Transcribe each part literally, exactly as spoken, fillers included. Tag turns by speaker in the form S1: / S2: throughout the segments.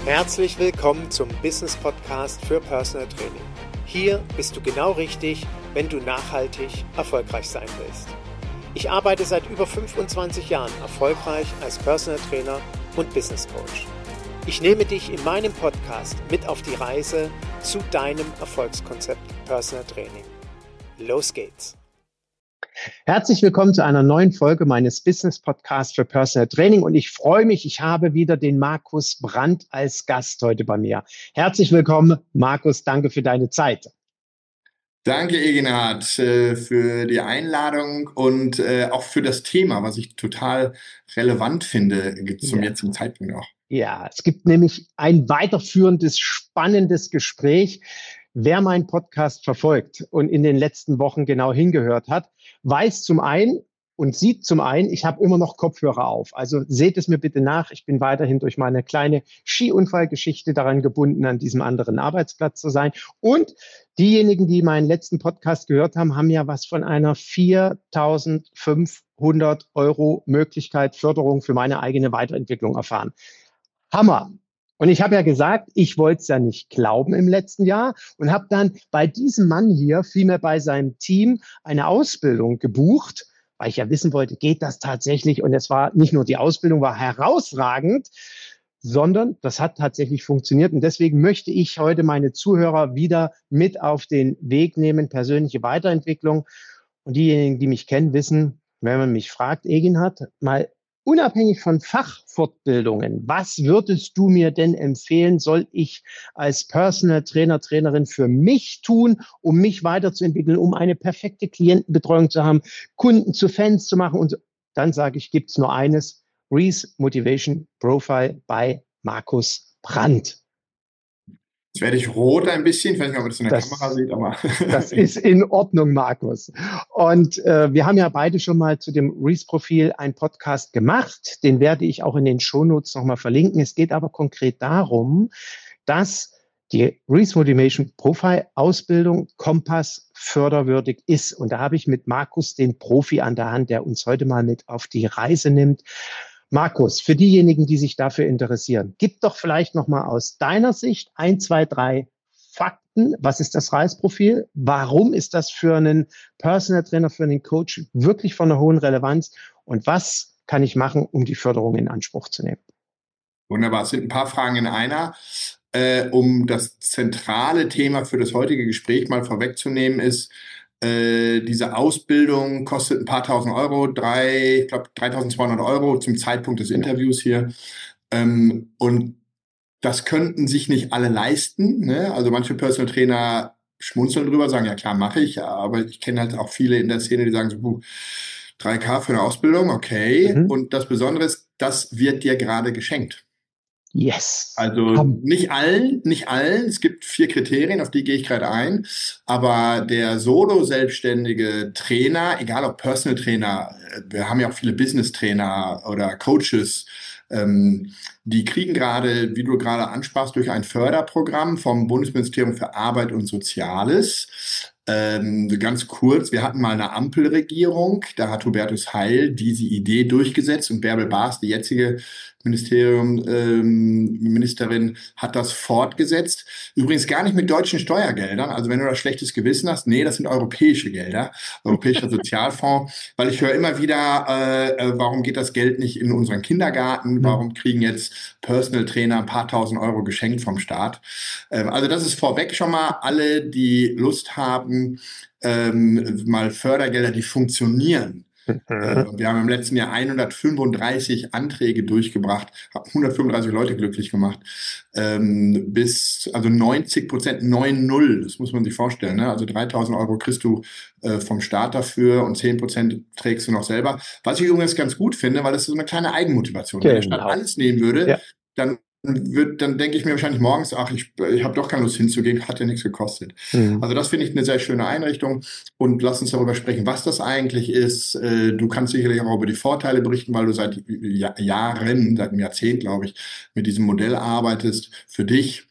S1: Herzlich willkommen zum Business Podcast für Personal Training. Hier bist du genau richtig, wenn du nachhaltig erfolgreich sein willst. Ich arbeite seit über fünfundzwanzig Jahren erfolgreich als Personal Trainer und Business Coach. Ich nehme dich in meinem Podcast mit auf die Reise zu deinem Erfolgskonzept Personal Training. Los geht's!
S2: Herzlich willkommen zu einer neuen Folge meines Business Podcasts für Personal Training und ich freue mich, ich habe wieder den Markus Brandt als Gast heute bei mir. Herzlich willkommen, Markus, danke für deine Zeit.
S3: Danke, Eginhard, für die Einladung und auch für das Thema, was ich total relevant finde zum
S2: Ja.
S3: jetzigen Zeitpunkt auch.
S2: Ja, es gibt nämlich ein weiterführendes, spannendes Gespräch. Wer meinen Podcast verfolgt und in den letzten Wochen genau hingehört hat, weiß zum einen und sieht zum einen, ich habe immer noch Kopfhörer auf. Also seht es mir bitte nach. Ich bin weiterhin durch meine kleine Skiunfallgeschichte daran gebunden, an diesem anderen Arbeitsplatz zu sein. Und diejenigen, die meinen letzten Podcast gehört haben, haben ja was von einer viertausendfünfhundert Euro Möglichkeit Förderung für meine eigene Weiterentwicklung erfahren. Hammer! Und ich habe ja gesagt, ich wollte es ja nicht glauben im letzten Jahr und habe dann bei diesem Mann hier, vielmehr bei seinem Team, eine Ausbildung gebucht, weil ich ja wissen wollte, geht das tatsächlich? Und es war nicht nur die Ausbildung, war herausragend, sondern das hat tatsächlich funktioniert. Und deswegen möchte ich heute meine Zuhörer wieder mit auf den Weg nehmen, persönliche Weiterentwicklung. Und diejenigen, die mich kennen, wissen, wenn man mich fragt, Eginhard, mal unabhängig von Fachfortbildungen, was würdest du mir denn empfehlen, soll ich als Personal Trainer, Trainerin für mich tun, um mich weiterzuentwickeln, um eine perfekte Klientenbetreuung zu haben, Kunden zu Fans zu machen? Und so. Dann sage ich, gibt es nur eines, Reese Motivation Profile bei Markus Brandt.
S3: Jetzt werde ich rot ein bisschen, ich weiß nicht, ob man das in der
S2: das,
S3: Kamera sieht, aber...
S2: Das ist in Ordnung, Markus. Und äh, wir haben ja beide schon mal zu dem Reese-Profil einen Podcast gemacht. Den werde ich auch in den Shownotes nochmal verlinken. Es geht aber konkret darum, dass die Reese Motivation Profile Ausbildung Kompass förderwürdig ist. Und da habe ich mit Markus den Profi an der Hand, der uns heute mal mit auf die Reise nimmt. Markus, für diejenigen, die sich dafür interessieren, gib doch vielleicht nochmal aus deiner Sicht ein, zwei, drei Fakten. Was ist das Reise-Profil? Warum ist das für einen Personal Trainer, für einen Coach wirklich von einer hohen Relevanz? Und was kann ich machen, um die Förderung in Anspruch zu nehmen?
S3: Wunderbar, es sind ein paar Fragen in einer. Äh, um das zentrale Thema für das heutige Gespräch mal vorwegzunehmen, ist, Äh, diese Ausbildung kostet ein paar tausend Euro, drei, ich glaube dreitausendzweihundert Euro zum Zeitpunkt des Interviews hier. Ähm, und das könnten sich nicht alle leisten. Ne? Also manche Personal Trainer schmunzeln drüber, sagen, ja klar, mache ich. Aber ich kenne halt auch viele in der Szene, die sagen so, puh, drei K für eine Ausbildung, okay. Mhm. Und das Besondere ist, das wird dir gerade geschenkt.
S2: Yes.
S3: Also nicht allen, nicht allen. Es gibt vier Kriterien, auf die gehe ich gerade ein. Aber der solo-selbstständige Trainer, egal ob Personal Trainer, wir haben ja auch viele Business-Trainer oder Coaches, ähm, die kriegen gerade, wie du gerade ansprachst, durch ein Förderprogramm vom Bundesministerium für Arbeit und Soziales. Ähm, ganz kurz, wir hatten mal eine Ampelregierung, da hat Hubertus Heil diese Idee durchgesetzt und Bärbel Baas, die jetzige Ministerium, ähm, Ministerin, hat das fortgesetzt. Übrigens gar nicht mit deutschen Steuergeldern, also wenn du da schlechtes Gewissen hast, nee, das sind europäische Gelder, Europäischer Sozialfonds, weil ich höre immer wieder, äh, warum geht das Geld nicht in unseren Kindergarten, warum kriegen jetzt Personal Trainer ein paar tausend Euro geschenkt vom Staat. Ähm, also das ist vorweg schon mal, alle, die Lust haben, Ähm, mal Fördergelder, die funktionionieren. Mhm. Äh, wir haben im letzten Jahr hundertfünfunddreißig Anträge durchgebracht, haben hundertfünfunddreißig Leute glücklich gemacht, ähm, bis, also neunzig Prozent, neun null, das muss man sich vorstellen, ne? Also dreitausend Euro kriegst du äh, vom Staat dafür und zehn Prozent trägst du noch selber. Was ich übrigens ganz gut finde, weil das ist so eine kleine Eigenmotivation. Genau. Wenn der Staat alles nehmen würde, ja. dann Wird, dann denke ich mir wahrscheinlich morgens, ach, ich, ich habe doch keine Lust hinzugehen, hat ja nichts gekostet. Mhm. Also das finde ich eine sehr schöne Einrichtung und lass uns darüber sprechen, was das eigentlich ist. Du kannst sicherlich auch über die Vorteile berichten, weil du seit Jahren, seit einem Jahrzehnt, glaube ich, mit diesem Modell arbeitest, für dich,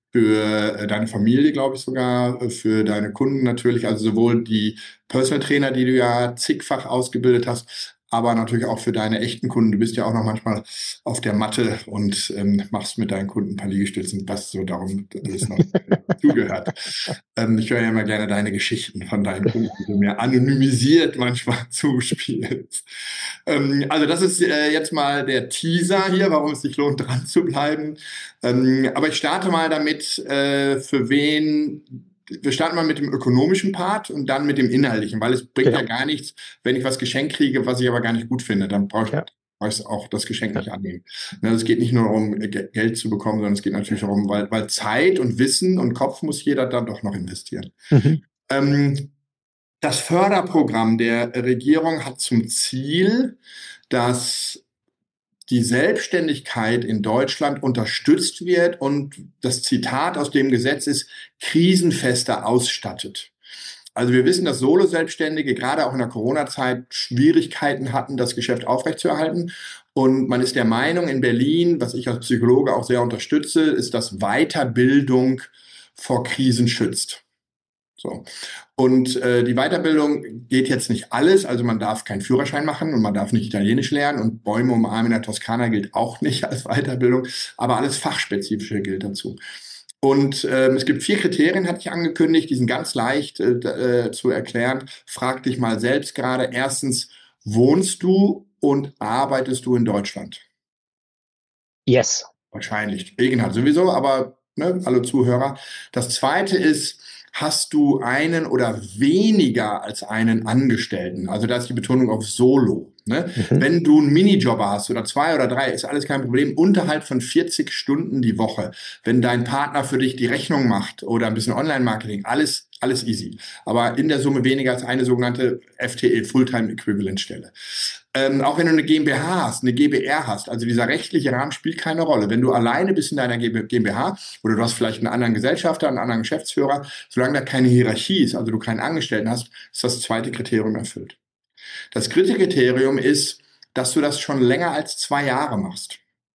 S3: für deine Familie, glaube ich sogar, für deine Kunden natürlich, also sowohl die Personal Trainer, die du ja zigfach ausgebildet hast, aber natürlich auch für deine echten Kunden. Du bist ja auch noch manchmal auf der Matte und ähm, machst mit deinen Kunden ein paar Liegestützen, was so darum alles noch zugehört. Ähm, ich höre ja immer gerne deine Geschichten von deinen Kunden, die du mir anonymisiert manchmal zuspielst. Ähm, also das ist äh, jetzt mal der Teaser hier, warum es sich lohnt, dran zu bleiben. Ähm, aber ich starte mal damit, äh, für wen... Wir starten mal mit dem ökonomischen Part und dann mit dem inhaltlichen, weil es bringt ja, ja gar nichts, wenn ich was geschenkt kriege, was ich aber gar nicht gut finde, dann brauche ich, ja. brauche ich auch das Geschenk ja. nicht annehmen. Also es geht nicht nur darum, Geld zu bekommen, sondern es geht natürlich darum, weil, weil Zeit und Wissen und Kopf muss jeder dann doch noch investieren. Mhm. Ähm, das Förderprogramm der Regierung hat zum Ziel, dass die Selbstständigkeit in Deutschland unterstützt wird und das Zitat aus dem Gesetz ist, krisenfester ausstattet. Also wir wissen, dass Solo-Selbstständige gerade auch in der Corona-Zeit Schwierigkeiten hatten, das Geschäft aufrechtzuerhalten. Und man ist der Meinung in Berlin, was ich als Psychologe auch sehr unterstütze, ist, dass Weiterbildung vor Krisen schützt. So. Und äh, die Weiterbildung geht jetzt nicht alles, also man darf keinen Führerschein machen und man darf nicht Italienisch lernen und Bäume umarmen in der Toskana gilt auch nicht als Weiterbildung, aber alles Fachspezifische gilt dazu. Und ähm, es gibt vier Kriterien, hatte ich angekündigt, die sind ganz leicht äh, zu erklären. Frag dich mal selbst gerade. Erstens, wohnst du und arbeitest du in Deutschland?
S2: Yes.
S3: Wahrscheinlich. Egenhard sowieso, aber ne, alle Zuhörer. Das zweite ist, hast du einen oder weniger als einen Angestellten? Also da ist die Betonung auf Solo. Ne? Mhm. Wenn du einen Minijobber hast oder zwei oder drei, ist alles kein Problem. Unterhalb von vierzig Stunden die Woche. Wenn dein Partner für dich die Rechnung macht oder ein bisschen Online-Marketing, alles, alles easy. Aber in der Summe weniger als eine sogenannte F T E, Fulltime-Equivalent-Stelle. Ähm, auch wenn du eine GmbH hast, eine GbR hast, also dieser rechtliche Rahmen spielt keine Rolle. Wenn du alleine bist in deiner GmbH oder du hast vielleicht einen anderen Gesellschafter, einen anderen Geschäftsführer, solange da keine Hierarchie ist, also du keinen Angestellten hast, ist das zweite Kriterium erfüllt. Das dritte Kriterium ist, dass du das schon länger als zwei Jahre machst.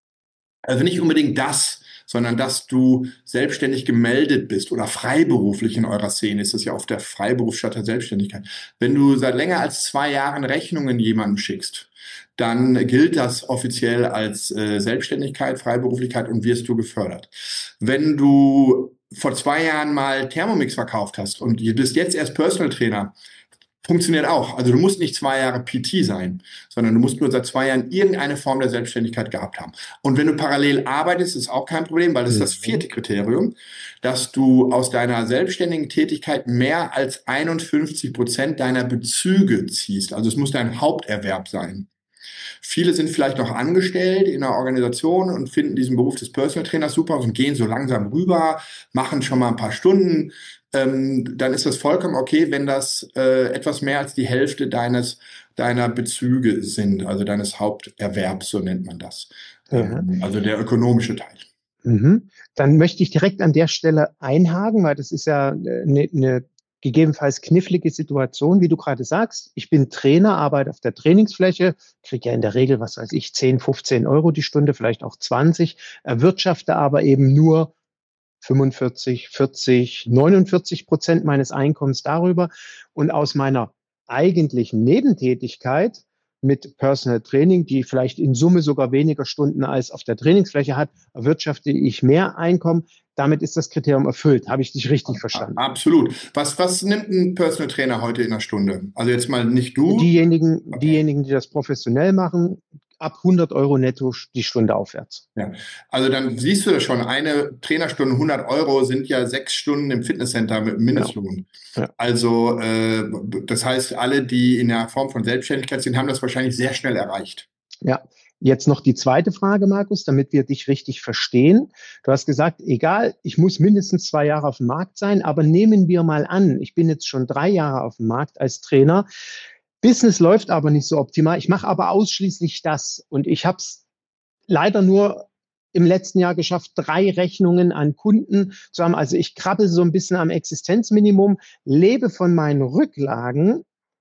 S3: Also nicht unbedingt das, sondern dass du selbstständig gemeldet bist oder freiberuflich in eurer Szene. Ist das ja oft der Freiberuf statt der Selbstständigkeit. Wenn du seit länger als zwei Jahren Rechnungen jemandem schickst, dann gilt das offiziell als äh, Selbstständigkeit, Freiberuflichkeit und wirst du gefördert. Wenn du vor zwei Jahren mal Thermomix verkauft hast und du bist jetzt erst Personal Trainer, funktioniert auch. Also du musst nicht zwei Jahre P T sein, sondern du musst nur seit zwei Jahren irgendeine Form der Selbstständigkeit gehabt haben. Und wenn du parallel arbeitest, ist auch kein Problem, weil das ist das vierte Kriterium, dass du aus deiner selbstständigen Tätigkeit mehr als einundfünfzig Prozent deiner Bezüge ziehst. Also es muss dein Haupterwerb sein. Viele sind vielleicht noch angestellt in einer Organisation und finden diesen Beruf des Personal Trainers super und gehen so langsam rüber, machen schon mal ein paar Stunden. Ähm, dann ist das vollkommen okay, wenn das äh, etwas mehr als die Hälfte deines deiner Bezüge sind, also deines Haupterwerbs, so nennt man das. Ja. Ähm, also der ökonomische Teil.
S2: Mhm. Dann möchte ich direkt an der Stelle einhaken, weil das ist ja eine, eine gegebenenfalls knifflige Situation, wie du gerade sagst. Ich bin Trainer, arbeite auf der Trainingsfläche, kriege ja in der Regel, was weiß ich, zehn, fünfzehn Euro die Stunde, vielleicht auch zwanzig, erwirtschafte aber eben nur fünfundvierzig, vierzig, neunundvierzig Prozent meines Einkommens darüber. Und aus meiner eigentlichen Nebentätigkeit mit Personal Training, die vielleicht in Summe sogar weniger Stunden als auf der Trainingsfläche hat, erwirtschafte ich mehr Einkommen. Damit ist das Kriterium erfüllt. Habe ich dich richtig verstanden?
S3: Absolut. Was, was nimmt ein Personal Trainer heute in einer Stunde? Also jetzt mal nicht du.
S2: Diejenigen, okay. diejenigen, die das professionell machen, ab hundert Euro netto die Stunde aufwärts.
S3: Ja, also dann siehst du das schon, eine Trainerstunde hundert Euro sind ja sechs Stunden im Fitnesscenter mit Mindestlohn. Genau. Ja. Also äh, das heißt, alle, die in der Form von Selbstständigkeit sind, haben das wahrscheinlich sehr schnell erreicht.
S2: Ja, jetzt noch die zweite Frage, Markus, damit wir dich richtig verstehen. Du hast gesagt, egal, ich muss mindestens zwei Jahre auf dem Markt sein, aber nehmen wir mal an, ich bin jetzt schon drei Jahre auf dem Markt als Trainer. Business läuft aber nicht so optimal. Ich mache aber ausschließlich das. Und ich habe es leider nur im letzten Jahr geschafft, drei Rechnungen an Kunden zu haben. Also ich krabbel so ein bisschen am Existenzminimum, lebe von meinen Rücklagen.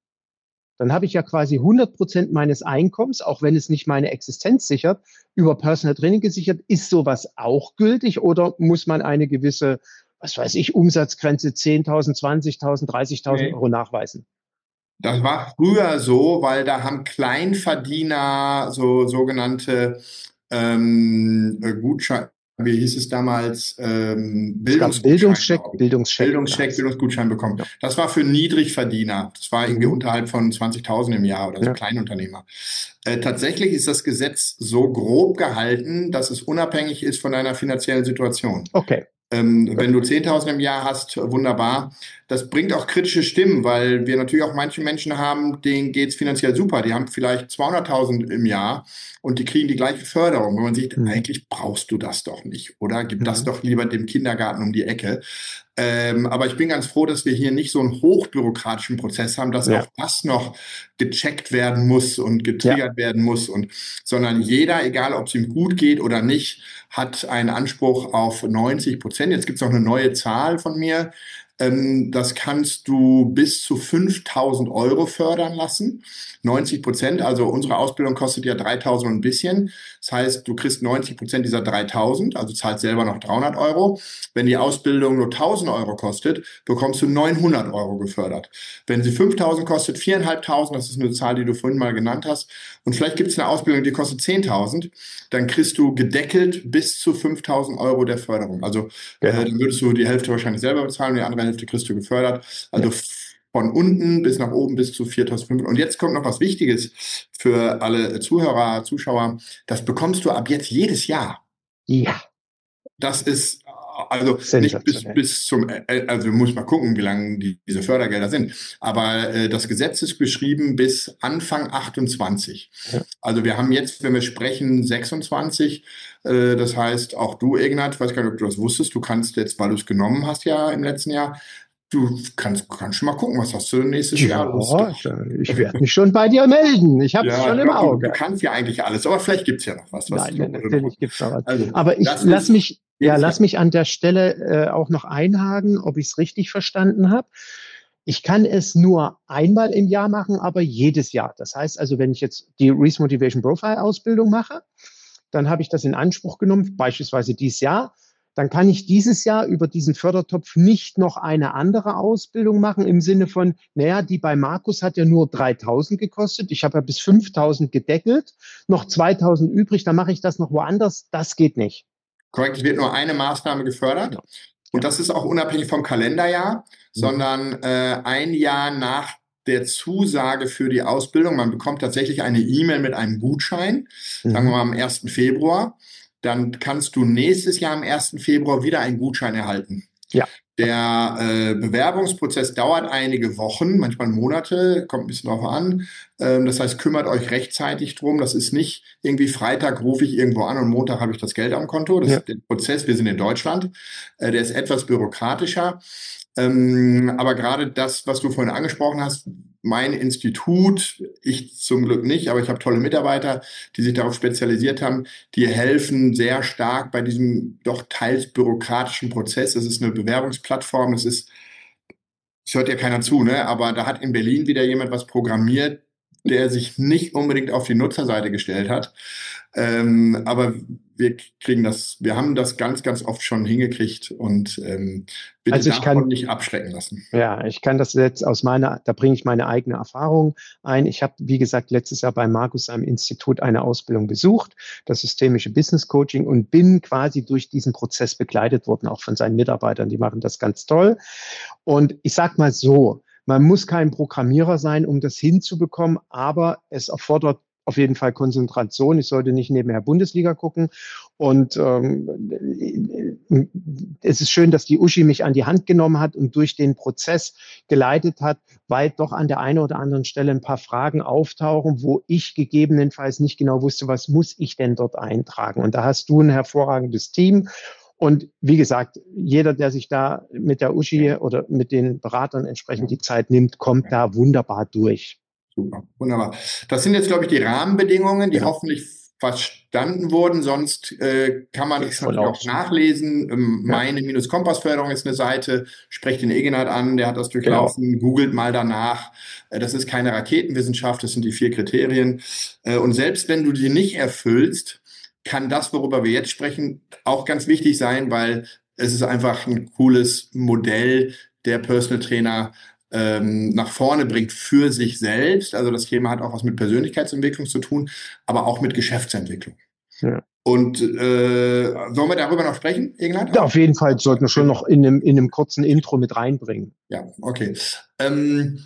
S2: Dann habe ich ja quasi hundert Prozent meines Einkommens, auch wenn es nicht meine Existenz sichert, über Personal Training gesichert. Ist sowas auch gültig oder muss man eine gewisse, was weiß ich, Umsatzgrenze zehntausend, zwanzigtausend, dreißigtausend nee. Euro nachweisen?
S3: Das war früher so, weil da haben Kleinverdiener so sogenannte ähm, äh, Gutscheine, wie hieß es damals, ähm,
S2: Es gab
S3: Bildungsgutschein,
S2: Bildungscheck,
S3: glaube ich.
S2: Bildungscheck
S3: Bildungscheck,
S2: gab's.
S3: Bildungsgutschein bekommen.
S2: Ja.
S3: Das war für Niedrigverdiener. Das war irgendwie
S2: Mhm.
S3: unterhalb von zwanzigtausend im Jahr oder so,
S2: Ja.
S3: Kleinunternehmer. Äh, tatsächlich ist das Gesetz so grob gehalten, dass es unabhängig ist von deiner finanziellen Situation.
S2: Okay.
S3: Ähm,
S2: Gut.
S3: wenn du zehntausend im Jahr hast, wunderbar. Das bringt auch kritische Stimmen, weil wir natürlich auch manche Menschen haben, denen geht's finanziell super. Die haben vielleicht zweihunderttausend im Jahr und die kriegen die gleiche Förderung. Wenn man sieht,
S2: Mhm.
S3: eigentlich brauchst du das doch nicht, oder? Gib das
S2: Mhm.
S3: doch lieber dem Kindergarten um die Ecke. Ähm, aber ich bin ganz froh, dass wir hier nicht so einen hochbürokratischen Prozess haben, dass
S2: Ja.
S3: auch das noch gecheckt werden muss und
S2: Ja.
S3: getriggert werden muss und, sondern jeder, egal ob es ihm gut geht oder nicht, hat einen Anspruch auf neunzig Prozent. Jetzt gibt es noch eine neue Zahl von mir. Ähm, das kannst du bis zu fünftausend Euro fördern lassen. neunzig Prozent, also unsere Ausbildung kostet ja dreitausend und ein bisschen. Das heißt, du kriegst neunzig Prozent dieser dreitausend, also zahlst selber noch dreihundert Euro. Wenn die Ausbildung nur tausend Euro kostet, bekommst du neunhundert Euro gefördert. Wenn sie fünftausend kostet, viertausendfünfhundert, das ist eine Zahl, die du vorhin mal genannt hast. Und vielleicht gibt es eine Ausbildung, die kostet zehntausend, dann kriegst du gedeckelt bis zu fünftausend Euro der Förderung. Also
S2: Genau.
S3: äh, dann würdest du die Hälfte wahrscheinlich selber bezahlen, die andere Hälfte kriegst du gefördert. Also
S2: Ja.
S3: von unten bis nach oben bis zu viertausendfünfhundert. Und jetzt kommt noch was Wichtiges für alle Zuhörer, Zuschauer. Das bekommst du ab jetzt jedes Jahr.
S2: Ja.
S3: Das ist also nicht bis,
S2: Sensationell.
S3: bis zum, also muss mal gucken, wie lange die, diese Fördergelder sind. Aber äh, das Gesetz ist beschrieben bis Anfang achtundzwanzig.
S2: Ja.
S3: Also wir haben jetzt, wenn wir sprechen, sechsundzwanzig. Äh, das heißt, auch du, Ignat, ich weiß gar nicht, ob du das wusstest, du kannst jetzt, weil du es genommen hast ja im letzten Jahr, du kannst, kannst schon mal gucken, was hast du nächstes Jahr Lust
S2: Ja,
S3: drauf?
S2: ich, ich werde mich schon bei dir melden. Ich habe es
S3: Ja,
S2: schon
S3: ich
S2: im
S3: glaube, du, du
S2: Auge.
S3: kannst ja eigentlich alles, aber vielleicht gibt's ja noch was, was
S2: Nein,
S3: du,
S2: nein,
S3: wo du noch,
S2: natürlich gibt's noch was.
S3: also
S2: Aber ich
S3: das
S2: lass
S3: ist
S2: mich, ja,
S3: jedes
S2: lass
S3: Jahr.
S2: mich an der Stelle äh, auch noch einhaken, ob ich es richtig verstanden habe. Ich kann es nur einmal im Jahr machen, aber jedes Jahr. Das heißt also, wenn ich jetzt die Reese Motivation Profile Ausbildung mache, dann habe ich das in Anspruch genommen, beispielsweise dieses Jahr. Dann kann ich dieses Jahr über diesen Fördertopf nicht noch eine andere Ausbildung machen im Sinne von, naja, die bei Markus hat ja nur dreitausend gekostet. Ich habe ja bis fünftausend gedeckelt, noch zweitausend übrig, dann mache ich das noch woanders. Das geht nicht.
S3: Korrekt, es wird nur eine Maßnahme gefördert.
S2: Ja.
S3: Und
S2: Ja.
S3: das ist auch unabhängig vom Kalenderjahr,
S2: Mhm.
S3: sondern äh, ein Jahr nach der Zusage für die Ausbildung. Man bekommt tatsächlich eine E-Mail mit einem Gutschein, sagen wir
S2: Mhm.
S3: mal am ersten Februar. Dann kannst du nächstes Jahr am ersten Februar wieder einen Gutschein erhalten.
S2: Ja.
S3: Der äh, Bewerbungsprozess dauert einige Wochen, manchmal Monate, kommt ein bisschen drauf an. Ähm, das heißt, kümmert euch rechtzeitig drum. Das ist nicht irgendwie Freitag rufe ich irgendwo an und Montag habe ich das Geld am Konto. Das
S2: Ja.
S3: ist der Prozess, wir sind in Deutschland, äh, der ist etwas bürokratischer. Ähm, aber gerade das, was du vorhin angesprochen hast, mein Institut, ich zum Glück nicht, aber ich habe tolle Mitarbeiter, die sich darauf spezialisiert haben, die helfen sehr stark bei diesem doch teils bürokratischen Prozess. Es ist eine Bewerbungsplattform, es ist, es hört ja keiner zu, ne? Aber da hat in Berlin wieder jemand was programmiert, der sich nicht unbedingt auf die Nutzerseite gestellt hat. Ähm, aber wir kriegen das, wir haben das ganz, ganz oft schon hingekriegt und ähm, bitte
S2: Also ich
S3: davon
S2: kann,
S3: nicht abschrecken lassen.
S2: ja, ich kann das jetzt aus meiner, da bringe ich meine eigene Erfahrung ein. Ich habe, wie gesagt, letztes Jahr bei Markus am Institut eine Ausbildung besucht, das systemische Business Coaching, und bin quasi durch diesen Prozess begleitet worden, auch von seinen Mitarbeitern. Die machen das ganz toll. Und ich sag mal so, man muss kein Programmierer sein, um das hinzubekommen, aber es erfordert auf jeden Fall Konzentration. Ich sollte nicht nebenher Bundesliga gucken. Und ähm, es ist schön, dass die Uschi mich an die Hand genommen hat und durch den Prozess geleitet hat, weil doch an der einen oder anderen Stelle ein paar Fragen auftauchen, wo ich gegebenenfalls nicht genau wusste, was muss ich denn dort eintragen. Und da hast du ein hervorragendes Team. Und wie gesagt, jeder, der sich da mit der Uschi oder mit den Beratern entsprechend die Zeit nimmt, kommt da wunderbar durch.
S3: Super, wunderbar. Das sind jetzt, glaube ich, die Rahmenbedingungen, die
S2: Genau.
S3: hoffentlich verstanden wurden. Sonst äh, kann man
S2: Geht
S3: das
S2: voll
S3: natürlich
S2: aus.
S3: auch nachlesen. Ähm,
S2: Ja.
S3: Meine-Kompassförderung ist eine Seite. Sprecht den Egenhard an, der hat das
S2: Genau.
S3: durchlaufen. Googelt mal danach. Äh, das ist keine Raketenwissenschaft, das sind die vier Kriterien. Äh, und selbst wenn du die nicht erfüllst, kann das, worüber wir jetzt sprechen, auch ganz wichtig sein, weil es ist einfach ein cooles Modell der Personal Trainer, ähm, nach vorne bringt für sich selbst. Also das Thema hat auch was mit Persönlichkeitsentwicklung zu tun, aber auch mit Geschäftsentwicklung.
S2: Ja.
S3: Und äh, sollen wir darüber noch sprechen, Egenhard?
S2: Ja, auf jeden Fall sollten wir schon noch in einem, in einem kurzen Intro mit reinbringen.
S3: Ja, okay. Ähm,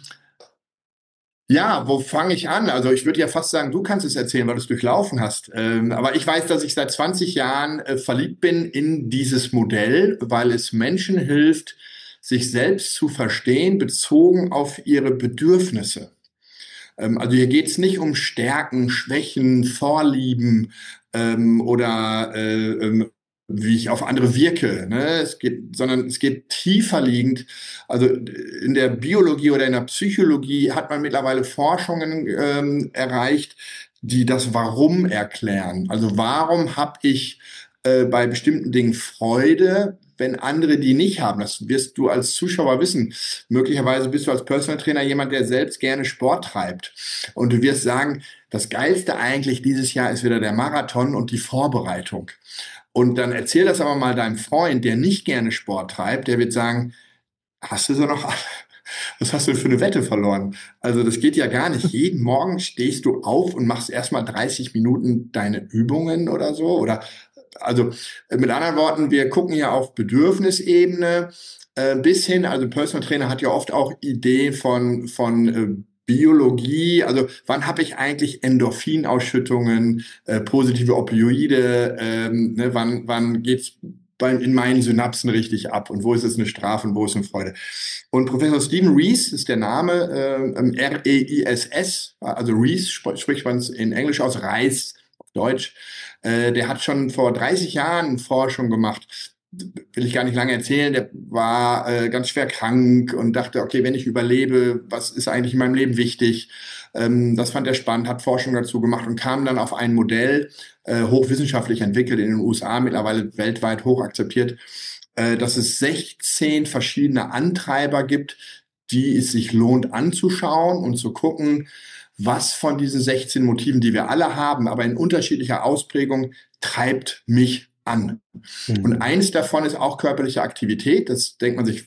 S3: ja, wo fange ich an? Also ich würde ja fast sagen, du kannst es erzählen, weil du es durchlaufen hast. Ähm, aber ich weiß, dass ich seit zwanzig Jahren äh, verliebt bin in dieses Modell, weil es Menschen hilft, sich selbst zu verstehen, bezogen auf ihre Bedürfnisse. Ähm, also hier geht es nicht um Stärken, Schwächen, Vorlieben ähm, oder äh, ähm, wie ich auf andere wirke, ne? Es geht, sondern es geht tiefer liegend. Also in der Biologie oder in der Psychologie hat man mittlerweile Forschungen ähm, erreicht, die das Warum erklären. Also warum habe ich äh, bei bestimmten Dingen Freude, wenn andere die nicht haben? Das wirst du als Zuschauer wissen. Möglicherweise bist du als Personal Trainer jemand, der selbst gerne Sport treibt. Und du wirst sagen, das Geilste eigentlich dieses Jahr ist wieder der Marathon und die Vorbereitung. Und dann erzähl das aber mal deinem Freund, der nicht gerne Sport treibt, der wird sagen, hast du so noch, was hast du denn für eine Wette verloren? Also das geht ja gar nicht. Jeden Morgen stehst du auf und machst erstmal dreißig Minuten deine Übungen oder so. Oder also mit anderen Worten, wir gucken ja auf Bedürfnisebene äh, bis hin, also Personal Trainer hat ja oft auch Ideen von, von äh, Biologie, also wann habe ich eigentlich Endorphinausschüttungen, äh, positive Opioide, ähm, ne, wann, wann geht's beim, in meinen Synapsen richtig ab und wo ist es eine Strafe und wo ist eine Freude. Und Professor Stephen Rees ist der Name, äh, R E I S S, also Rees sp spricht man es in Englisch aus, Reis auf Deutsch, äh, der hat schon vor dreißig Jahren Forschung gemacht, will ich gar nicht lange erzählen, der war äh, ganz schwer krank und dachte, okay, wenn ich überlebe, was ist eigentlich in meinem Leben wichtig? Ähm, das fand er spannend, hat Forschung dazu gemacht und kam dann auf ein Modell, äh, hochwissenschaftlich entwickelt in den U S A, mittlerweile weltweit hoch akzeptiert, äh, dass es sechzehn verschiedene Antreiber gibt, die es sich lohnt anzuschauen und zu gucken, was von diesen sechzehn Motiven, die wir alle haben, aber in unterschiedlicher Ausprägung, treibt mich an. Mhm. Und eins davon ist auch körperliche Aktivität. Das denkt man sich,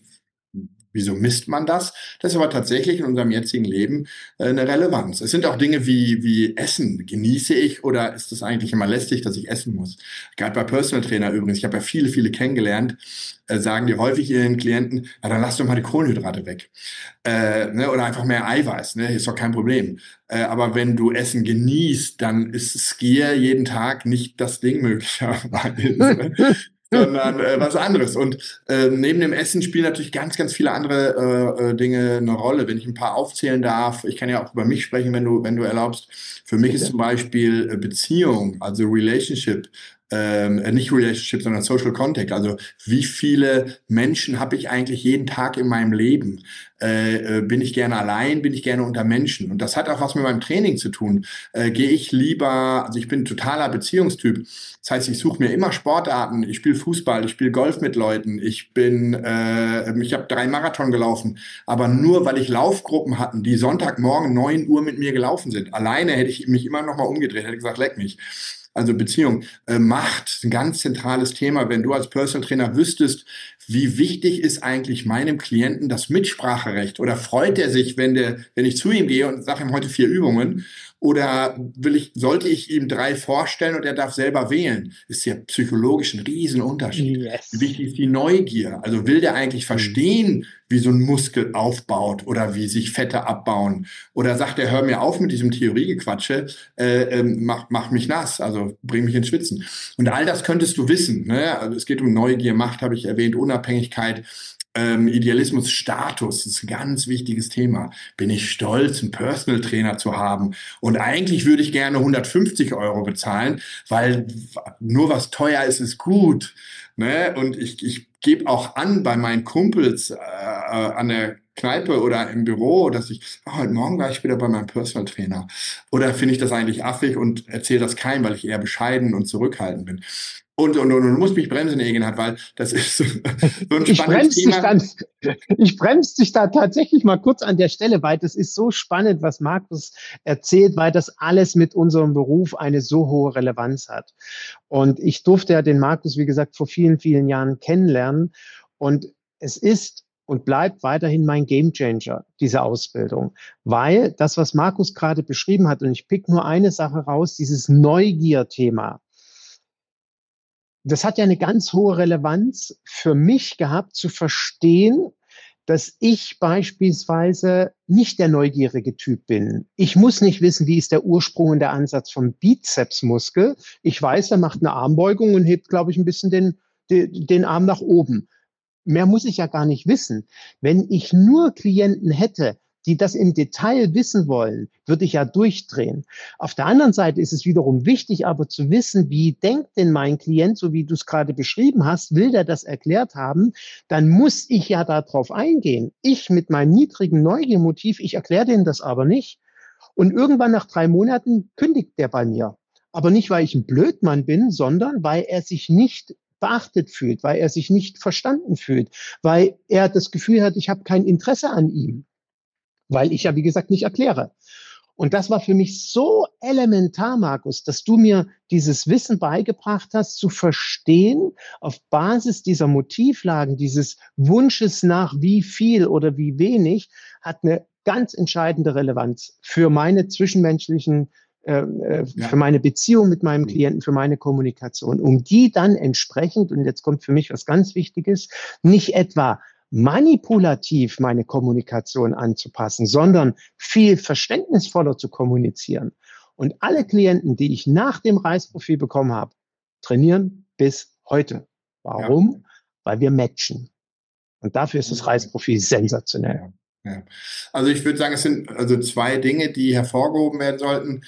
S3: wieso misst man das? Das ist aber tatsächlich in unserem jetzigen Leben äh, eine Relevanz. Es sind auch Dinge wie, wie Essen. Genieße ich oder ist es eigentlich immer lästig, dass ich essen muss? Gerade bei Personal Trainer übrigens, ich habe ja viele, viele kennengelernt, äh, sagen die häufig ihren Klienten, ja, dann lass doch mal die Kohlenhydrate weg. Äh, ne, oder einfach mehr Eiweiß, ne, ist doch kein Problem. Äh, aber wenn du Essen genießt, dann ist Skier jeden Tag nicht das Ding möglicherweise. sondern äh, was anderes. Und äh, neben dem Essen spielen natürlich ganz, ganz viele andere äh, Dinge eine Rolle. Wenn ich ein paar aufzählen darf, ich kann ja auch über mich sprechen, wenn du, wenn du erlaubst. Für mich ist zum Beispiel Beziehung, also Relationship, ähm, nicht Relationship, sondern Social Contact. Also wie viele Menschen habe ich eigentlich jeden Tag in meinem Leben? Äh, äh, bin ich gerne allein? Bin ich gerne unter Menschen? Und das hat auch was mit meinem Training zu tun. Äh, gehe ich lieber, also ich bin ein totaler Beziehungstyp. Das heißt, ich suche mir immer Sportarten. Ich spiele Fußball, ich spiele Golf mit Leuten. Ich bin, äh, ich habe drei Marathon gelaufen, aber nur weil ich Laufgruppen hatten, die Sonntagmorgen neun Uhr mit mir gelaufen sind. Alleine hätte ich mich immer noch mal umgedreht, hätte gesagt, leck mich. Also Beziehung, äh, Macht, ein ganz zentrales Thema. Wenn du als Personal Trainer wüsstest, wie wichtig ist eigentlich meinem Klienten das Mitspracherecht? Oder freut er sich, wenn der, wenn ich zu ihm gehe und sage ihm heute vier Übungen? Oder will ich, sollte ich ihm drei vorstellen und er darf selber wählen? Ist ja psychologisch ein Riesenunterschied.
S2: Yes.
S3: Wie wichtig ist die Neugier? Also will der eigentlich verstehen, wie so ein Muskel aufbaut oder wie sich Fette abbauen? Oder sagt er, hör mir auf mit diesem Theoriegequatsche, äh, ähm, mach, mach mich nass, also bring mich ins Schwitzen. Und all das könntest du wissen, ne? Also es geht um Neugier, Macht, habe ich erwähnt, Unabhängigkeit, Ähm, Idealismus, Status, das ist ein ganz wichtiges Thema. Bin ich stolz, einen Personal Trainer zu haben? Und eigentlich würde ich gerne hundertfünfzig Euro bezahlen, weil nur was teuer ist, ist gut. Ne? Und ich, ich gebe auch an bei meinen Kumpels äh, an der Kneipe oder im Büro, dass ich, oh, heute Morgen war ich wieder bei meinem Personal Trainer. Oder finde ich das eigentlich affig und erzähle das keinem, weil ich eher bescheiden und zurückhaltend bin. Und, und, und, und du musst mich bremsen, Egenhard, weil das ist so, so ein spannendes
S2: ich Thema. Dann, ich bremse dich da tatsächlich mal kurz an der Stelle, weil das ist so spannend, was Markus erzählt, weil das alles mit unserem Beruf eine so hohe Relevanz hat. Und ich durfte ja den Markus, wie gesagt, vor vielen, vielen Jahren kennenlernen. Und es ist, und bleibt weiterhin mein Gamechanger, diese Ausbildung. Weil das, was Markus gerade beschrieben hat, und ich pick nur eine Sache raus, dieses Neugier-Thema, das hat ja eine ganz hohe Relevanz für mich gehabt, zu verstehen, dass ich beispielsweise nicht der neugierige Typ bin. Ich muss nicht wissen, wie ist der Ursprung und der Ansatz vom Bizepsmuskel. Ich weiß, er macht eine Armbeugung und hebt, glaube ich, ein bisschen den, den, den Arm nach oben. Mehr muss ich ja gar nicht wissen. Wenn ich nur Klienten hätte, die das im Detail wissen wollen, würde ich ja durchdrehen. Auf der anderen Seite ist es wiederum wichtig, aber zu wissen, wie denkt denn mein Klient, so wie du es gerade beschrieben hast, will der das erklärt haben, dann muss ich ja darauf eingehen. Ich mit meinem niedrigen Neugiermotiv, ich erkläre denen das aber nicht. Und irgendwann nach drei Monaten kündigt der bei mir. Aber nicht, weil ich ein Blödmann bin, sondern weil er sich nicht beachtet fühlt, weil er sich nicht verstanden fühlt, weil er das Gefühl hat, ich habe kein Interesse an ihm. Weil ich ja, wie gesagt, nicht erkläre. Und das war für mich so elementar, Markus, dass du mir dieses Wissen beigebracht hast, zu verstehen, auf Basis dieser Motivlagen, dieses Wunsches nach wie viel oder wie wenig, hat eine ganz entscheidende Relevanz für meine zwischenmenschlichen, äh, ja. für meine Beziehung mit meinem Klienten, für meine Kommunikation, um die dann entsprechend, und jetzt kommt für mich was ganz Wichtiges, nicht etwa manipulativ meine Kommunikation anzupassen, sondern viel verständnisvoller zu kommunizieren. Und alle Klienten, die ich nach dem Reisprofil bekommen habe, trainieren bis heute. Warum? Ja. Weil wir matchen. Und dafür ist das Reisprofil sensationell.
S3: Ja. Ja. Also ich würde sagen, es sind also zwei Dinge, die hervorgehoben werden sollten.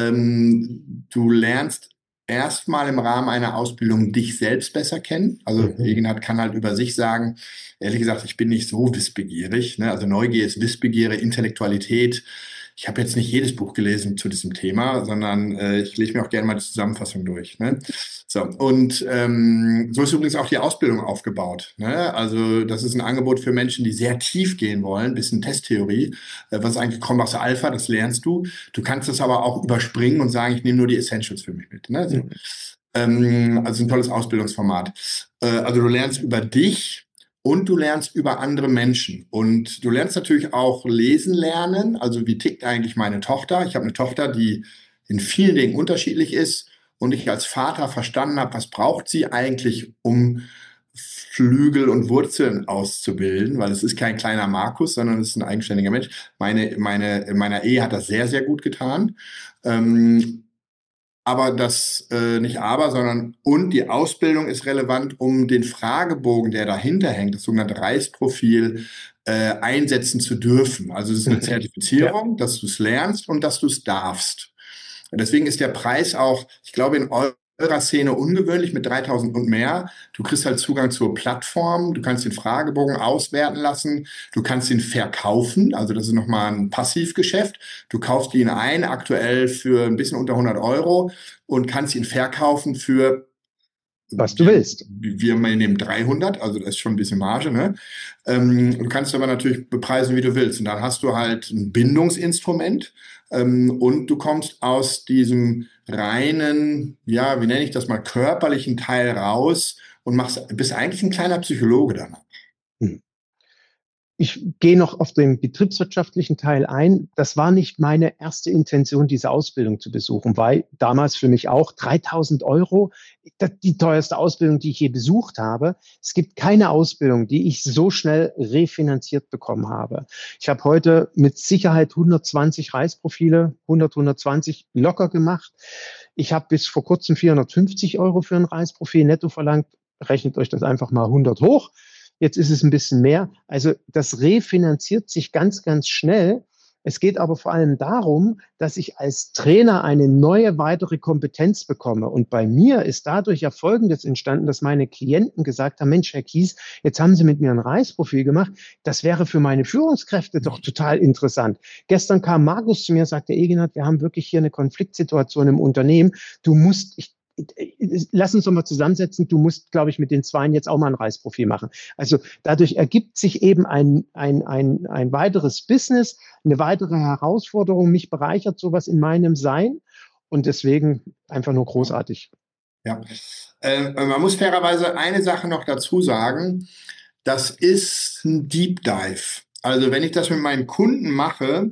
S3: Ähm, du lernst erstmal im Rahmen einer Ausbildung dich selbst besser kennen. Also mhm. Eginhard kann halt über sich sagen, ehrlich gesagt, ich bin nicht so wissbegierig. Ne? Also Neugier ist Wissbegierde, Intellektualität. Ich habe jetzt nicht jedes Buch gelesen zu diesem Thema, sondern äh, ich lese mir auch gerne mal die Zusammenfassung durch. Ne? So, und ähm, so ist übrigens auch die Ausbildung aufgebaut. Ne? Also das ist ein Angebot für Menschen, die sehr tief gehen wollen, bisschen Testtheorie. Äh, was ist eigentlich Combox Alpha, das lernst du. Du kannst das aber auch überspringen und sagen, ich nehme nur die Essentials für mich mit. Ne? So. Mhm. Ähm, also ein tolles Ausbildungsformat. Äh, also du lernst über dich, und du lernst über andere Menschen. Und du lernst natürlich auch lesen lernen. Also wie tickt eigentlich meine Tochter? Ich habe eine Tochter, die in vielen Dingen unterschiedlich ist. Und ich als Vater verstanden habe, was braucht sie eigentlich, um Flügel und Wurzeln auszubilden? Weil es ist kein kleiner Markus, sondern es ist ein eigenständiger Mensch. Meine, meine, in meiner Ehe hat das sehr, sehr gut getan. Ähm, Aber das äh, nicht aber, sondern und die Ausbildung ist relevant, um den Fragebogen, der dahinter hängt, das sogenannte Reisprofil, äh, einsetzen zu dürfen. Also es ist eine Zertifizierung, ja. dass du es lernst und dass du es darfst. Und deswegen ist der Preis auch, ich glaube, in eurer Szene ungewöhnlich mit dreitausend und mehr. Du kriegst halt Zugang zur Plattform, du kannst den Fragebogen auswerten lassen, du kannst ihn verkaufen, also das ist nochmal ein Passivgeschäft. Du kaufst ihn ein, aktuell für ein bisschen unter hundert Euro und kannst ihn verkaufen für
S2: was du willst.
S3: Wir nehmen dreihundert, also das ist schon ein bisschen Marge, ne? Ähm, du kannst aber natürlich bepreisen, wie du willst. Und dann hast du halt ein Bindungsinstrument ähm, und du kommst aus diesem reinen, ja, wie nenne ich das mal, körperlichen Teil raus und machst, bist eigentlich ein kleiner Psychologe danach. Hm.
S2: Ich gehe noch auf den betriebswirtschaftlichen Teil ein. Das war nicht meine erste Intention, diese Ausbildung zu besuchen, weil damals für mich auch dreitausend Euro, die teuerste Ausbildung, die ich je besucht habe. Es gibt keine Ausbildung, die ich so schnell refinanziert bekommen habe. Ich habe heute mit Sicherheit hundertzwanzig Reisprofile, hundert, hundertzwanzig locker gemacht. Ich habe bis vor kurzem vierhundertfünfzig Euro für ein Reisprofil netto verlangt. Rechnet euch das einfach mal hundert hoch. Jetzt ist es ein bisschen mehr. Also das refinanziert sich ganz, ganz schnell. Es geht aber vor allem darum, dass ich als Trainer eine neue, weitere Kompetenz bekomme. Und bei mir ist dadurch ja Folgendes entstanden, dass meine Klienten gesagt haben, Mensch, Herr Kies, jetzt haben Sie mit mir ein Reisprofil gemacht. Das wäre für meine Führungskräfte doch total interessant. Gestern kam Markus zu mir und sagte, Eginhard, wir haben wirklich hier eine Konfliktsituation im Unternehmen. Du musst, ich lass uns doch mal zusammensetzen, du musst, glaube ich, mit den Zweien jetzt auch mal ein Reisprofil machen. Also dadurch ergibt sich eben ein, ein, ein, ein weiteres Business, eine weitere Herausforderung. Mich bereichert sowas in meinem Sein und deswegen einfach nur großartig.
S3: Ja, äh, man muss fairerweise eine Sache noch dazu sagen. das ist ein Deep Dive. Also wenn ich das mit meinen Kunden mache,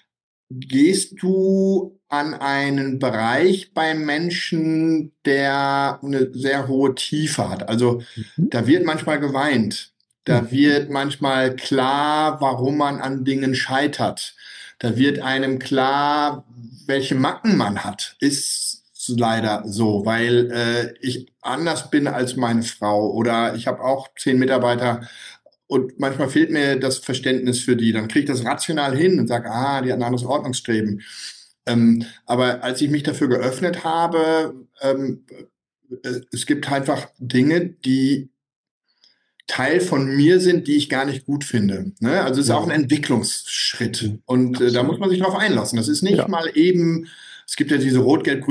S3: gehst du an einen Bereich beim Menschen, der eine sehr hohe Tiefe hat. Also
S2: Mhm.
S3: da wird manchmal geweint. Da
S2: Mhm.
S3: wird manchmal klar, warum man an Dingen scheitert. Da wird einem klar, welche Macken man hat. Ist leider so, weil äh, ich anders bin als meine Frau oder ich habe auch zehn Mitarbeiter und manchmal fehlt mir das Verständnis für die. Dann kriege ich das rational hin und sage, ah, die hat ein anderes Ordnungsstreben. Ähm, aber als ich mich dafür geöffnet habe, ähm, äh, es gibt einfach Dinge, die Teil von mir sind, die ich gar nicht gut finde. Ne? Also es ist auch ein
S2: Mhm.
S3: Entwicklungsschritt.
S2: Mhm.
S3: Und äh, da muss
S2: Absolut.
S3: man sich drauf einlassen. Das ist nicht
S2: Ja.
S3: mal eben, es gibt ja diese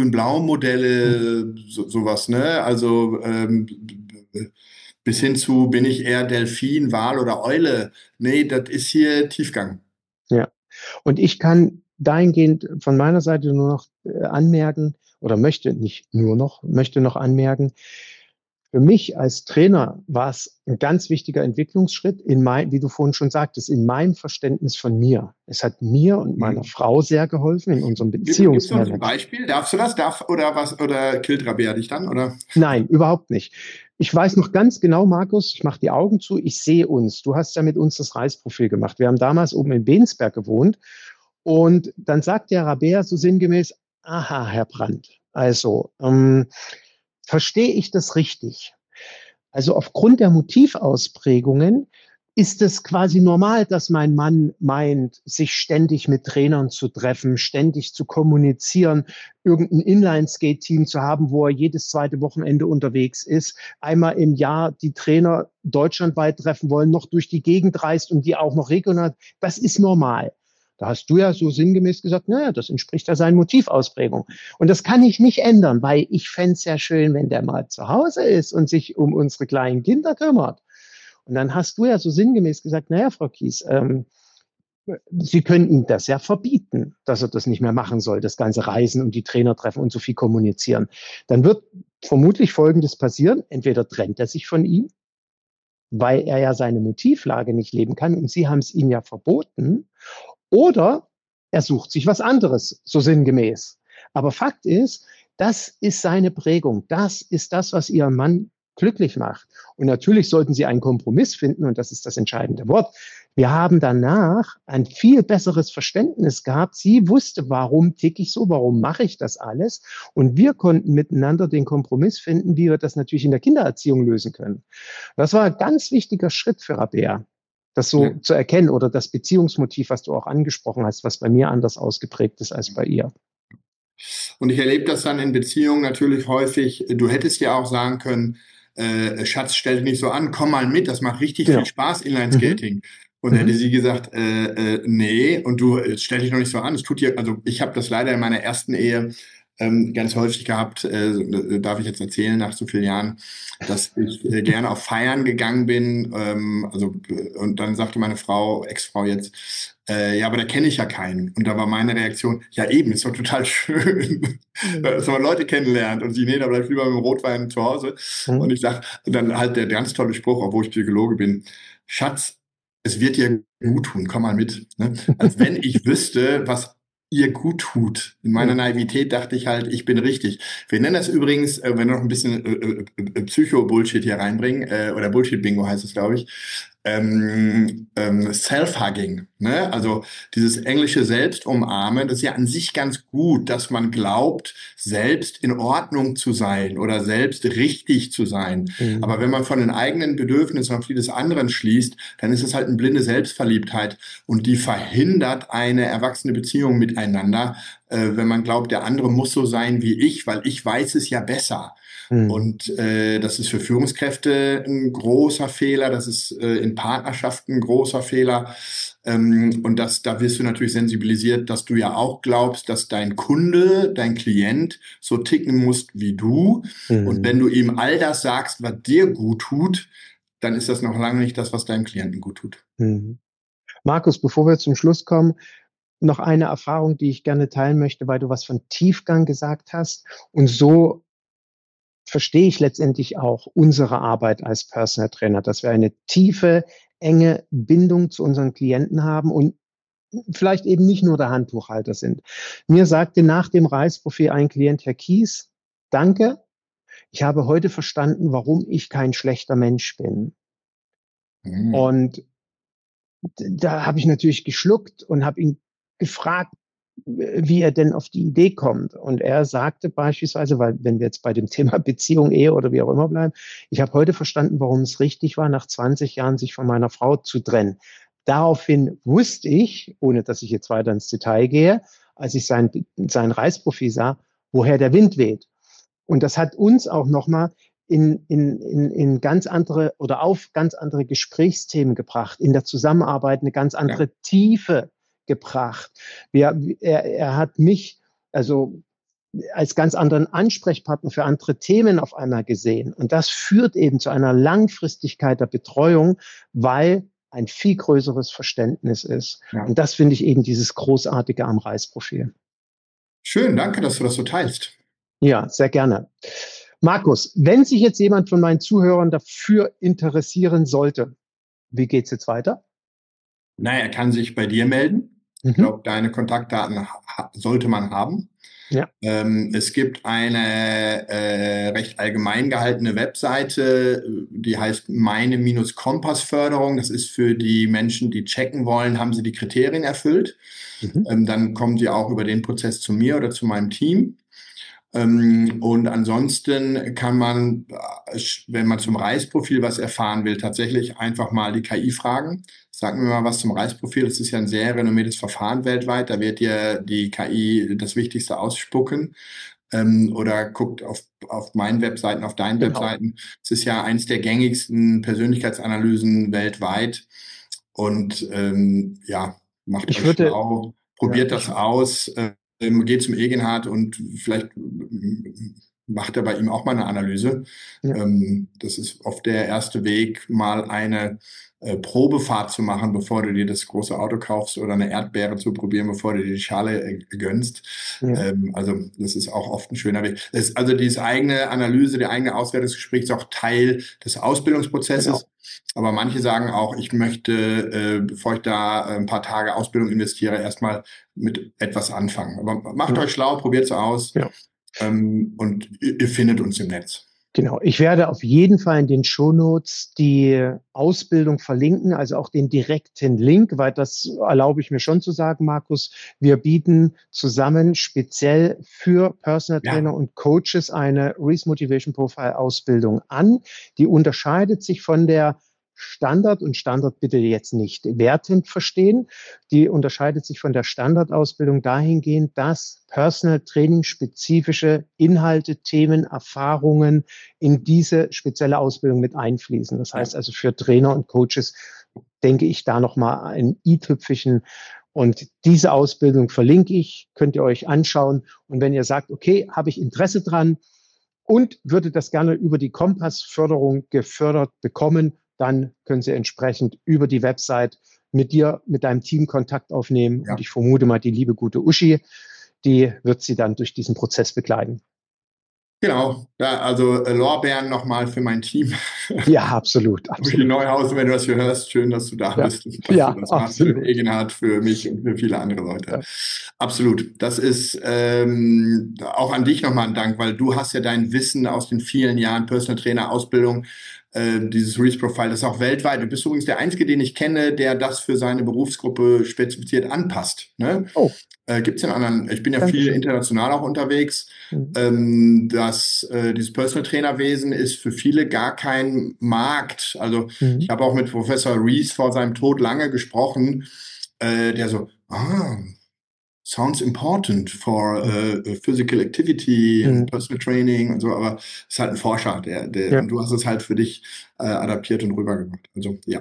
S2: Mhm.
S3: Rot-Gelb-Grün-Blau-Modelle, so, sowas, ne? Also ähm, bis hin zu, bin ich eher Delfin, Wal oder Eule? Nee, das ist hier Tiefgang.
S2: Ja. Und ich kann dahingehend von meiner Seite nur noch äh, anmerken oder möchte nicht nur noch, möchte noch anmerken, für mich als Trainer war es ein ganz wichtiger Entwicklungsschritt in mein, wie du vorhin schon sagtest, in meinem Verständnis von mir. Es hat mir und meiner
S3: Mhm.
S2: Frau sehr geholfen in unserem
S3: Gib, gibst du uns ein
S2: Beziehungsmanagement.
S3: Beispiel? Darfst du das? Darf, oder was? Oder killt Rabea dich dann? Oder?
S2: Nein, überhaupt nicht. Ich weiß noch ganz genau, Markus, ich mache die Augen zu, ich sehe uns. Du hast ja mit uns das Reisprofil gemacht. Wir haben damals oben in Bensberg gewohnt und dann sagt der Rabea so sinngemäß, aha, Herr Brandt, also ähm, verstehe ich das richtig? Also aufgrund der Motivausprägungen ist es quasi normal, dass mein Mann meint, sich ständig mit Trainern zu treffen, ständig zu kommunizieren, irgendein Inline-Skate-Team zu haben, wo er jedes zweite Wochenende unterwegs ist, einmal im Jahr die Trainer deutschlandweit treffen wollen, noch durch die Gegend reist und die auch noch regional. Das ist normal. Da hast du ja so sinngemäß gesagt, naja, das entspricht ja seinen Motivausprägungen. Und das kann ich nicht ändern, weil ich fände es ja schön, wenn der mal zu Hause ist und sich um unsere kleinen Kinder kümmert. Und dann hast du ja so sinngemäß gesagt, naja, Frau Kies, ähm, Sie können ihm das ja verbieten, dass er das nicht mehr machen soll, das ganze Reisen und die Trainer treffen und so viel kommunizieren. Dann wird vermutlich Folgendes passieren. Entweder trennt er sich von ihm, weil er ja seine Motivlage nicht leben kann und Sie haben es ihm ja verboten, oder er sucht sich was anderes, so sinngemäß. Aber Fakt ist, das ist seine Prägung. Das ist das, was Ihren Mann glücklich macht. Und natürlich sollten Sie einen Kompromiss finden, und das ist das entscheidende Wort. Wir haben danach ein viel besseres Verständnis gehabt. Sie wusste, warum ticke ich so, warum mache ich das alles. Und wir konnten miteinander den Kompromiss finden, wie wir das natürlich in der Kindererziehung lösen können. Das war ein ganz wichtiger Schritt für Rabea, das so
S3: Ja.
S2: zu erkennen oder das Beziehungsmotiv, was du auch angesprochen hast, was bei mir anders ausgeprägt ist als bei ihr.
S3: Und ich erlebe das dann in Beziehungen natürlich häufig. Du hättest ja auch sagen können, äh, Schatz, stell dich nicht so an, komm mal mit, das macht richtig viel
S2: Genau.
S3: Spaß,
S2: Mhm.
S3: Inline-Skating. Und hätte
S2: Mhm.
S3: sie gesagt, äh, äh, nee, und du äh, stell dich noch nicht so an. Es tut dir, also ich habe das leider in meiner ersten Ehe ähm, ganz häufig gehabt, äh, darf ich jetzt erzählen, nach so vielen Jahren, dass ich äh, gerne auf Feiern gegangen bin. Ähm, also, äh, und dann sagte meine Frau, Ex-Frau jetzt, äh, ja, aber da kenne ich ja keinen. Und da war meine Reaktion, ja eben, ist doch total schön, dass man Leute kennenlernt. Und sie, nee, da bleib ich lieber mit dem Rotwein zu Hause. Und
S2: Mhm.
S3: ich sag, und dann halt der ganz tolle Spruch, obwohl ich Psychologe bin, Schatz, es wird dir gut tun, komm mal mit. Ne? Als wenn ich wüsste, was ihr gut tut. In meiner
S2: Mhm.
S3: Naivität dachte ich halt, ich bin richtig. Wir nennen das übrigens, äh, wenn wir noch ein bisschen äh, äh, Psycho-Bullshit hier reinbringen, äh, oder Bullshit-Bingo heißt es, glaube ich, ähm, ähm, Self-Hugging. Ne? Also dieses englische Selbstumarmen, das ist ja an sich ganz gut, dass man glaubt, selbst in Ordnung zu sein oder selbst richtig zu sein. Aber
S2: Mhm.
S3: wenn man von den eigenen Bedürfnissen auf die des anderen schließt, dann ist es halt eine blinde Selbstverliebtheit und die verhindert eine erwachsene Beziehung miteinander, äh, wenn man glaubt, der andere muss so sein wie ich, weil ich weiß es ja besser.
S2: Mhm.
S3: Und äh, das ist für Führungskräfte ein großer Fehler, das ist äh, in Partnerschaften ein großer Fehler. Ähm, und das, da wirst du natürlich sensibilisiert, dass du ja auch glaubst, dass dein Kunde, dein Klient so ticken muss wie du. Und wenn
S2: Mhm.
S3: du ihm all das sagst, was dir gut tut, dann ist das noch lange nicht das, was deinem Klienten gut tut.
S2: Mhm. Markus, bevor wir zum Schluss kommen, noch eine Erfahrung, die ich gerne teilen möchte, weil du was von Tiefgang gesagt hast und so verstehe ich letztendlich auch unsere Arbeit als Personal Trainer, dass wir eine tiefe, enge Bindung zu unseren Klienten haben und vielleicht eben nicht nur der Handtuchhalter sind. Mir sagte nach dem Reisprofil ein Klient, Herr Kies, danke, ich habe heute verstanden, warum ich kein schlechter Mensch bin.
S3: Mhm.
S2: Und da habe ich natürlich geschluckt und habe ihn gefragt, wie er denn auf die Idee kommt. Und er sagte beispielsweise, weil wenn wir jetzt bei dem Thema Beziehung, Ehe oder wie auch immer bleiben, ich habe heute verstanden, warum es richtig war, nach zwanzig Jahren sich von meiner Frau zu trennen. Daraufhin wusste ich, ohne dass ich jetzt weiter ins Detail gehe, als ich sein, sein Reisprofil sah, woher der Wind weht. Und das hat uns auch nochmal in, in, in, in ganz andere oder auf ganz andere Gesprächsthemen gebracht, in der Zusammenarbeit eine ganz andere ja. Tiefe gebracht. Wir, er, er hat mich also als ganz anderen Ansprechpartner für andere Themen auf einmal gesehen. Und das führt eben zu einer Langfristigkeit der Betreuung, weil ein viel größeres Verständnis ist. Ja. Und das finde ich eben dieses Großartige am Reisprofil.
S3: Schön, danke, dass du das so teilst.
S2: Ja, sehr gerne. Markus, wenn sich jetzt jemand von meinen Zuhörern dafür interessieren sollte, wie geht es jetzt weiter?
S3: Naja, er kann sich bei dir melden. Ich glaube, deine Kontaktdaten sollte man haben.
S2: Ja.
S3: Ähm, es gibt eine äh, recht allgemein gehaltene Webseite, die heißt meine-Kompassförderung. Das ist für die Menschen, die checken wollen, haben sie die Kriterien erfüllt. Mhm. Ähm, dann kommen sie auch über den Prozess zu mir oder zu meinem Team. Ähm, und ansonsten kann man, wenn man zum Reisprofil was erfahren will, tatsächlich einfach mal die K I fragen. Sag mir mal was zum Reisprofil. Das ist ja ein sehr renommiertes Verfahren weltweit. Da wird dir die K I das Wichtigste ausspucken. Ähm, oder guckt auf, auf meinen Webseiten, auf deinen genau. Webseiten. Es ist ja eins der gängigsten Persönlichkeitsanalysen weltweit. Und ähm, ja, macht
S2: ich
S3: euch
S2: würde,
S3: schlau, probiert
S2: ja,
S3: das aus. Äh, geht zum Egenhard und vielleicht macht er bei ihm auch mal eine Analyse. Ja. Ähm, das ist oft der erste Weg, mal eine äh, Probefahrt zu machen, bevor du dir das große Auto kaufst oder eine Erdbeere zu probieren, bevor du dir die Schale äh, gönnst. Ja. Ähm, also das ist auch oft ein schöner Weg. Das ist also diese eigene Analyse, der eigene Auswertungsgespräch ist auch Teil des Ausbildungsprozesses. Genau. Aber manche sagen auch, ich möchte, äh, bevor ich da ein paar Tage Ausbildung investiere, erstmal mit etwas anfangen. Aber macht ja. euch schlau, probiert es aus ja. ähm, und ihr, ihr findet uns im Netz.
S2: Genau, ich werde auf jeden Fall in den Shownotes die Ausbildung verlinken, also auch den direkten Link, weil das erlaube ich mir schon zu sagen, Markus. Wir bieten zusammen speziell für Personal Trainer ja. und Coaches eine Reese Motivation Profile Ausbildung an. Die unterscheidet sich von der Standard, und Standard bitte jetzt nicht wertend verstehen, die unterscheidet sich von der Standardausbildung dahingehend, dass Personal Training spezifische Inhalte, Themen, Erfahrungen in diese spezielle Ausbildung mit einfließen. Das heißt also für Trainer und Coaches denke ich da nochmal ein i-Tüpfelchen. Und diese Ausbildung verlinke ich, könnt ihr euch anschauen. Und wenn ihr sagt, okay, habe ich Interesse dran und würde das gerne über die Kompassförderung gefördert bekommen, dann können Sie entsprechend über die Website mit dir, mit deinem Team Kontakt aufnehmen. Ja. Und ich vermute mal, die liebe gute Uschi, die wird Sie dann durch diesen Prozess begleiten.
S3: Genau, ja, also äh, Lorbeeren nochmal für mein Team.
S2: Ja, absolut. absolut.
S3: Uschi Neuhausen, wenn du das hier hörst, schön, dass du da
S2: ja.
S3: bist. Dass
S2: ja,
S3: du das
S2: absolut.
S3: Machst für Egenhard, für mich und für viele andere Leute.
S2: Ja.
S3: Absolut. Das ist ähm, auch an dich nochmal ein Dank, weil du hast ja dein Wissen aus den vielen Jahren Personal Trainer Ausbildung, äh, dieses Reese Profile, das ist auch weltweit. Du bist übrigens der Einzige, den ich kenne, der das für seine Berufsgruppe spezifiziert anpasst. Ne?
S2: Oh.
S3: Äh, Gibt es in anderen, ich bin ja
S2: Dankeschön.
S3: viel international auch unterwegs. Mhm. Ähm, das, äh, dieses Personal Trainer Wesen ist für viele gar kein Markt. Also mhm. ich habe auch mit Professor Reese vor seinem Tod lange gesprochen, äh, der so, ah, sounds important for uh, physical activity
S2: mhm.
S3: and personal training und so, aber es ist halt ein Forscher, der, der ja. und du hast es halt für dich äh, adaptiert und rübergebracht. Also ja.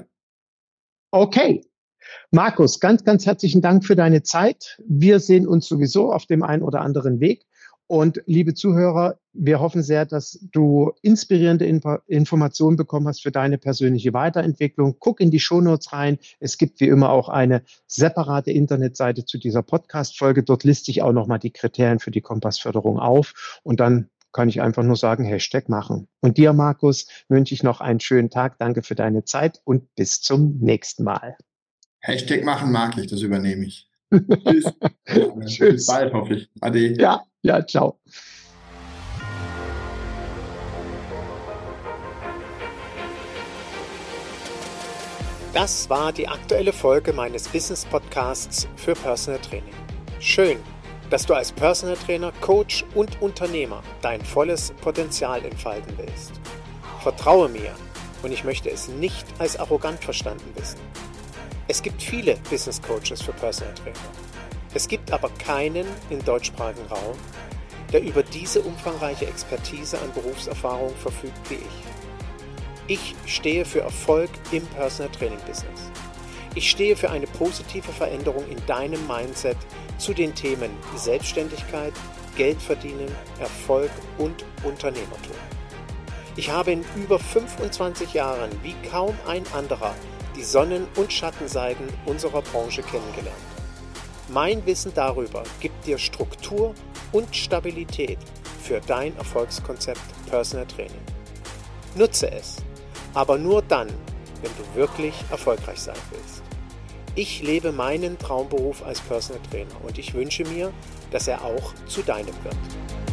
S2: Okay. Markus, ganz, ganz herzlichen Dank für deine Zeit. Wir sehen uns sowieso auf dem einen oder anderen Weg. Und liebe Zuhörer, wir hoffen sehr, dass du inspirierende Info- Informationen bekommen hast für deine persönliche Weiterentwicklung. Guck in die Shownotes rein. Es gibt wie immer auch eine separate Internetseite zu dieser Podcast-Folge. Dort liste ich auch nochmal die Kriterien für die Kompassförderung auf. Und dann kann ich einfach nur sagen, Hashtag machen. Und dir, Markus, wünsche ich noch einen schönen Tag. Danke für deine Zeit und bis zum nächsten Mal.
S3: Hashtag machen mag ich, das übernehme ich. Tschüss.
S2: Tschüss.
S3: Bis bald, hoffe ich. Ade.
S2: Ja, ja, ciao.
S1: Das war die aktuelle Folge meines Business Podcasts für Personal Training. Schön, dass du als Personal Trainer, Coach und Unternehmer dein volles Potenzial entfalten willst. Vertraue mir und ich möchte es nicht als arrogant verstanden wissen. Es gibt viele Business Coaches für Personal Trainer. Es gibt aber keinen im deutschsprachigen Raum, der über diese umfangreiche Expertise an Berufserfahrung verfügt wie ich. Ich stehe für Erfolg im Personal Training Business. Ich stehe für eine positive Veränderung in deinem Mindset zu den Themen Selbstständigkeit, Geld verdienen, Erfolg und Unternehmertum. Ich habe in über fünfundzwanzig Jahren wie kaum ein anderer die Sonnen- und Schattenseiten unserer Branche kennengelernt. Mein Wissen darüber gibt dir Struktur und Stabilität für dein Erfolgskonzept Personal Training. Nutze es, aber nur dann, wenn du wirklich erfolgreich sein willst. Ich lebe meinen Traumberuf als Personal Trainer und ich wünsche mir, dass er auch zu deinem wird.